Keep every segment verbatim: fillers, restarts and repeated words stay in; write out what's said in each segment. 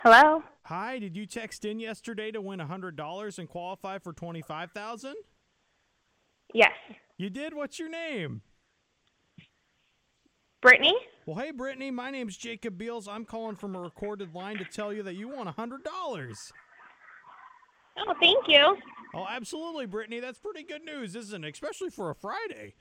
Hello? Hi, did you text in yesterday to win one hundred dollars and qualify for twenty-five thousand dollars? Yes. You did? What's your name? Brittany? Well, hey, Brittany, my name's Jacob Beals. I'm calling from a recorded line to tell you that you won one hundred dollars. Oh, thank you. Oh, absolutely, Brittany. That's pretty good news, isn't it? Especially for a Friday.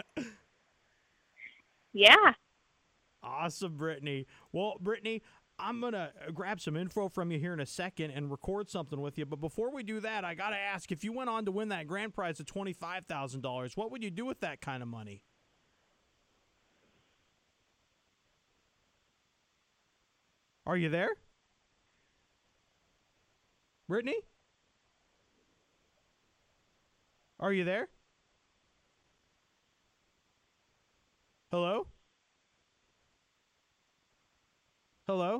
Yeah. Awesome, Brittany. Well, Brittany, I'm going to grab some info from you here in a second and record something with you. But before we do that, I got to ask, if you went on to win that grand prize of twenty-five thousand dollars, what would you do with that kind of money? Are you there? Brittany? Are you there? Hello? Hello?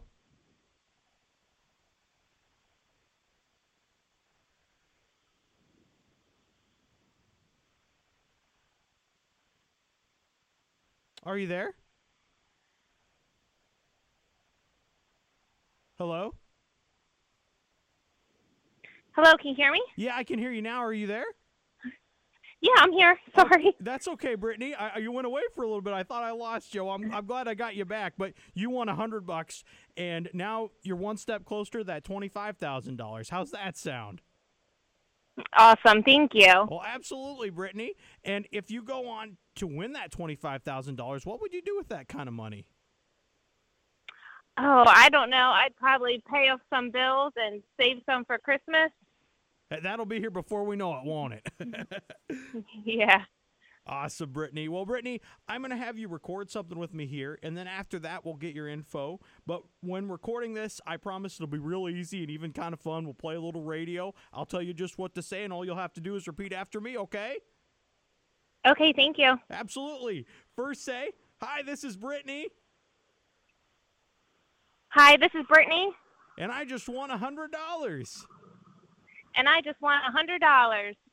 Are you there? Hello? Hello, can you hear me? Yeah, I can hear you now. Are you there? Yeah, I'm here. Sorry. That's okay, Brittany. I, you went away for a little bit. I thought I lost you. I'm, I'm glad I got you back. But you won a hundred bucks, and now you're one step closer to that twenty-five thousand dollars. How's that sound? Awesome. Thank you. Well, absolutely, Brittany. And if you go on to win that twenty-five thousand dollars, what would you do with that kind of money? Oh, I don't know. I'd probably pay off some bills and save some for Christmas. That'll be here before we know it, won't it? Yeah. Awesome, Brittany. Well, Brittany, I'm going to have you record something with me here, and then after that, we'll get your info. But when recording this, I promise it'll be real easy and even kind of fun. We'll play a little radio. I'll tell you just what to say, and all you'll have to do is repeat after me, okay? Okay, thank you. Absolutely. First say, hi, this is Brittany. Hi, this is Brittany, And I just won one hundred dollars. and I just want one hundred dollars.